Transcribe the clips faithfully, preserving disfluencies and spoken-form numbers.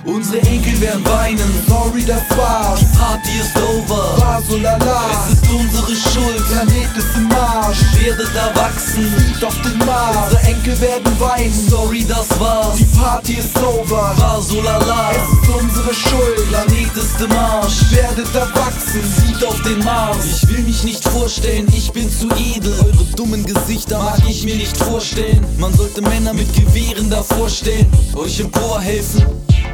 Unsere Enkel werden weinen, sorry, das war's. die Party ist over, War so lala, es ist unsere Schuld. Planet ist im Marsch, Werdet erwachsen, sieht auf den Mars. Unsere Enkel werden weinen, sorry, das war's, die Party ist over. war so lala. Es ist unsere Schuld, Planet ist im Arsch, werdet erwachsen. sieht auf den Mars. Ich will mich nicht vorstellen, ich bin zu edel. Eure dummen Gesichter mag ich mir nicht vorstellen. Man sollte Männer mit Gewehren davor stellen, euch emporhelfen.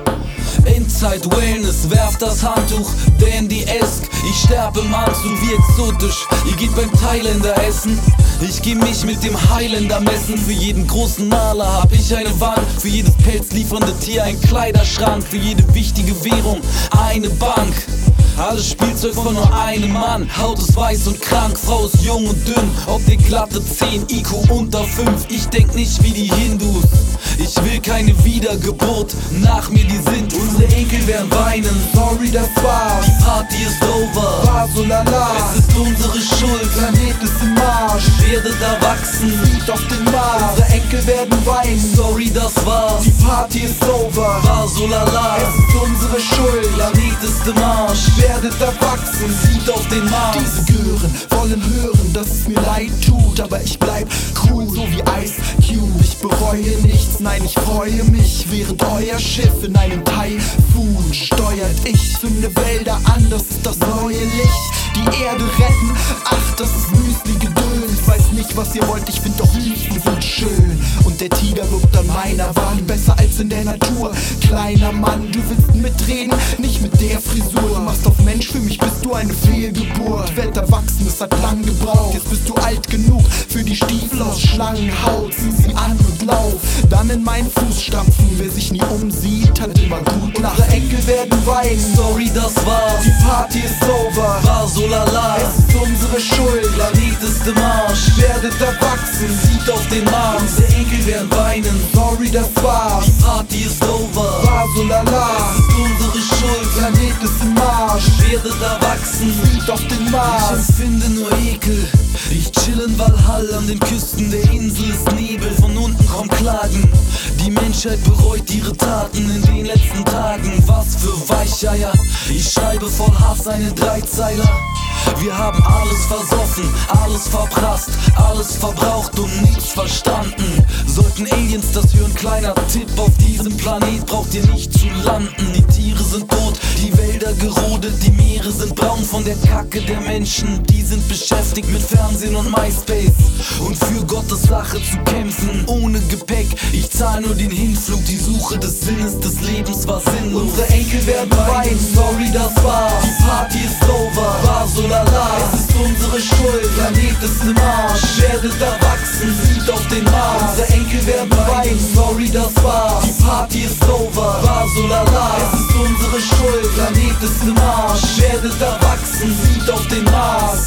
Endzeit Wellness, werft das Handtuch, Dandy-esk. Ich sterbe im Anzug wie exotisch. Ihr geht beim Thailänder essen, ich geh mich mit dem Highlander messen. Für jeden großen Maler hab ich eine Wand, für jedes pelzliefernde Tier ein Kleiderschrank, für jede wichtige Währung eine Bank. Alles Spielzeug von nur einem Mann. Haut ist weiß und krank, Frau ist jung und dünn. Optik glatte zehn, I Q unter fünf. Ich denk nicht wie die Hindus, ich will keine Wiedergeburt. Nach mir die sind, unsere Enkel werden weinen, Sorry, das war's. die Party ist over, War so lala, es ist unsere Schuld. Planet ist im Marsch, Werdet erwachsen, sieht auf den Mars. Unsere Enkel werden weinen, sorry, das war's, die Party ist over. war so lala. Es ist unsere Schuld, Planet ist im Arsch, werdet erwachsen. sieht auf den Mars. Diese Gören wollen hören, dass es mir leid tut, aber ich bleib cool, so wie Ice Cube. Ich bereue nichts, nein, ich freue mich, während euer Schiff in einem Taifun steuert. Ich zünde Wälder an, das ist das neue Licht. Die Erde retten, ach, das ist Müsli-Gedöns. Weiß nicht, was ihr wollt, ich find doch Müsli sind schön. Und der Tiger wirkt an meiner Wand, besser als in der Natur. Kleiner Mann, du willst mitreden, nicht mit der Frisur. Machst auf Mensch, für mich bist du eine Fehlgeburt. Werd erwachsen, es hat lang gebraucht. Jetzt bist du alt genug für die Stiefel aus Schlangenhaut. Zieh sie an und lauf, dann in meinen Fußstapfen. Wer sich nie umsieht, hat immer gut Lachen. Unsere Enkel werden weinen, Sorry, das war's, die Party ist over. war so lala. Es ist unsere Schuld, Planet ist im Arsch, werdet erwachsen. sieht auf den Mars. Unsere Enkel werden weinen, Sorry, das war's. die Party ist over, War so lala, es ist unsere Schuld. Planet ist im Marsch, Werdet erwachsen, sieht auf den ich Mars. empfinde nur Ekel. Ich chill in Valhalla, an den Küsten der Insel ist Nebel. Von unten kommen Klagen, die Menschheit bereut ihre Taten in den letzten Tagen. Was für Weicheier, ich schreibe voll Hass einen Dreizeiler. Wir haben alles versoffen, alles verprasst, alles verbraucht und nichts verstanden. Sollten Aliens das hören, kleiner Tipp: auf diesem Planet braucht ihr nicht zu landen. Die Tiere sind tot, die Wälder gerodet, die Meere sind braun von der Kacke der Menschen. Die sind beschäftigt mit Fernsehen und MySpace und für Gottes Sache zu kämpfen. Ohne Gepäck, ich zahl nur den Hinflug. Die Suche des Sinnes des Lebens war sinnlos. Unsere Enkel werden weinen, sorry, das war's, die Party ist over. war so lala. Es ist unsere Schuld, Planet ist im Arsch, werdet erwachsen, sieht auf den Mars. unsere Enkel werden weinen, sorry, das war's, die Party ist over. war so lala. Es ist unsere Schuld, Planet ist im Arsch, werdet erwachsen, sieht auf den Mars.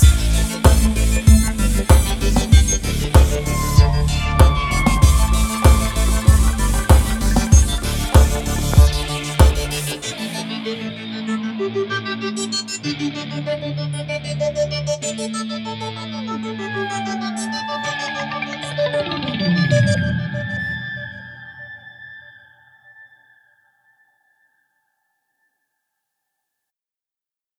Thank you.